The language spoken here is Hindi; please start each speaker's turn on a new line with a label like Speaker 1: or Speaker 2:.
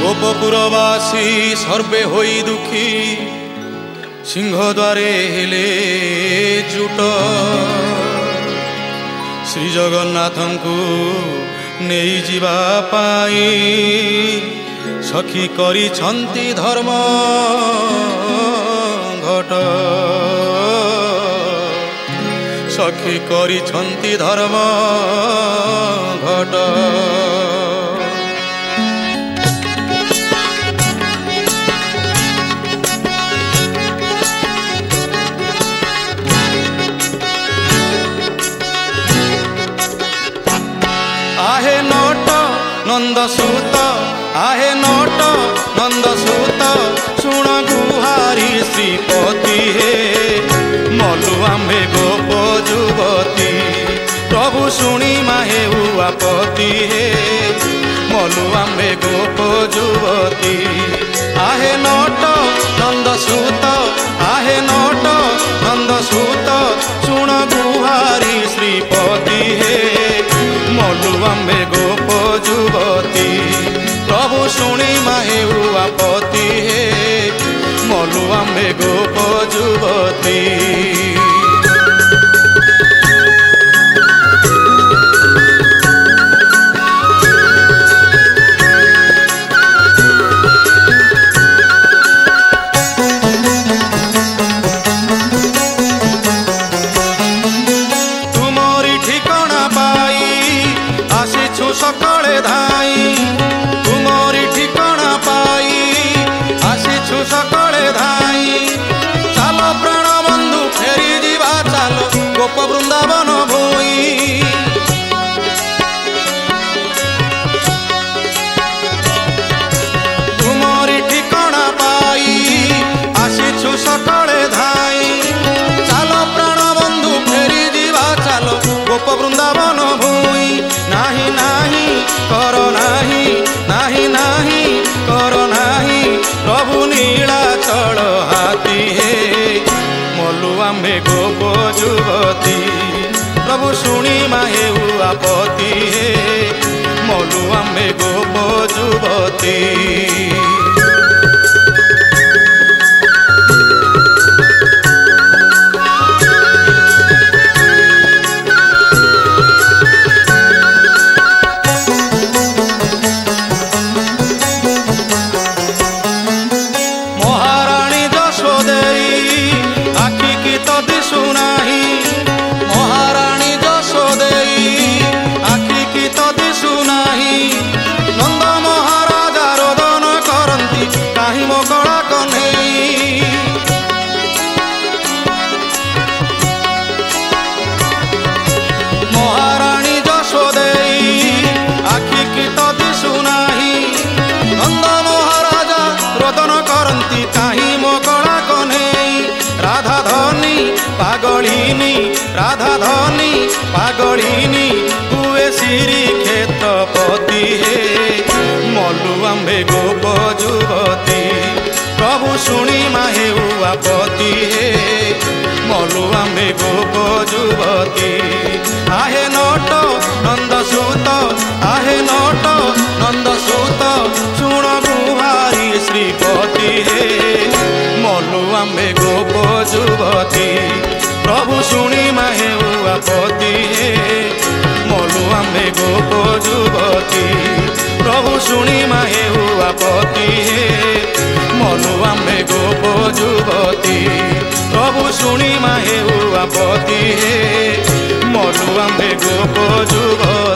Speaker 1: गोपपुरवासी सर्वे होई दुखी सिंहद्वारे हेले जुट श्री जगन्नाथंकु नेई जीवा पाई सखी करिछंती धर्म घट सखी करिछंती धर्म घट। आहे नोट नंदसूत आहे नोट नंदसूत सुण गुहारी श्रीपति हे मलु आम्भे गोप जुवती प्रभु शुणी माहे आपत्ति हे मलु आम्भे गोप जुवती। आहे नोट नंदसूत आहे नोट नंदसूत सुण गुहारी श्रीपति हे मलु आम्भे गोप जुवती प्रभु शुणी माहे आपत्ति हे मलु आम्भे गोप जुवती। सकाळे धाई तुमरी ठिकाना पाई आसीछु सकाळे धाई चालो प्राण बंधु फेरी जीवा चालो गोप वृंदावन भूई। तुमरी ठिकाना पाई आसीछु सकाळे धाई चालो प्राण बंधु फेरी जीवा चालो गोप वृंदावन भूई। नाही नाही करो नाही नाही नाही करो नाही प्रभु नीलाचल हाथी हे मलु आम्भे गोप जुवती प्रभु शुणी माहे आपत्ति हे मलु आम्भे गोप जुवती। पागलिनी राधा धनी पागलिनी हुए श्री क्षेत्रपति हे मलु आम्भे गोप जुवती प्रभु शुणी माहे आपत्ति हे मलु आम्भे गोप जुवती। आहे नोट नंदसूत आहे नोट नंदसूत सुण गुहारी श्रीपति हे मलु आम्भे गोप जुवती प्रभु शुणी माहे आपत्ति हे मलु आम्भे गोप जुवती प्रभु शुणी माहे आपत्ति हे मलु आम्भे गोप जुवती प्रभु शुणी माहे आपत्ति हे मलु आम्भे गोप जुवती।